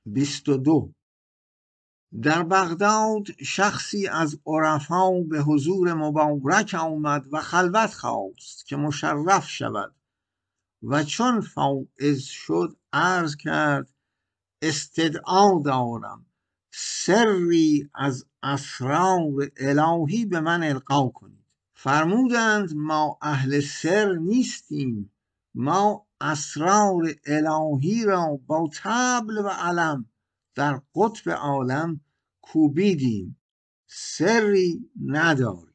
22. در بغداد شخصی از عرفا به حضور مبارک آمد و خلوت خواست که مشرف شود و چون فائز شد عرض کرد استدعا دارم سری از اسرار الهی به من القا کنید. فرمودند ما اهل سر نیستیم، ما اسرار الهی را با طبل و علم در قطب عالم کوبیدیم، سری نداریم.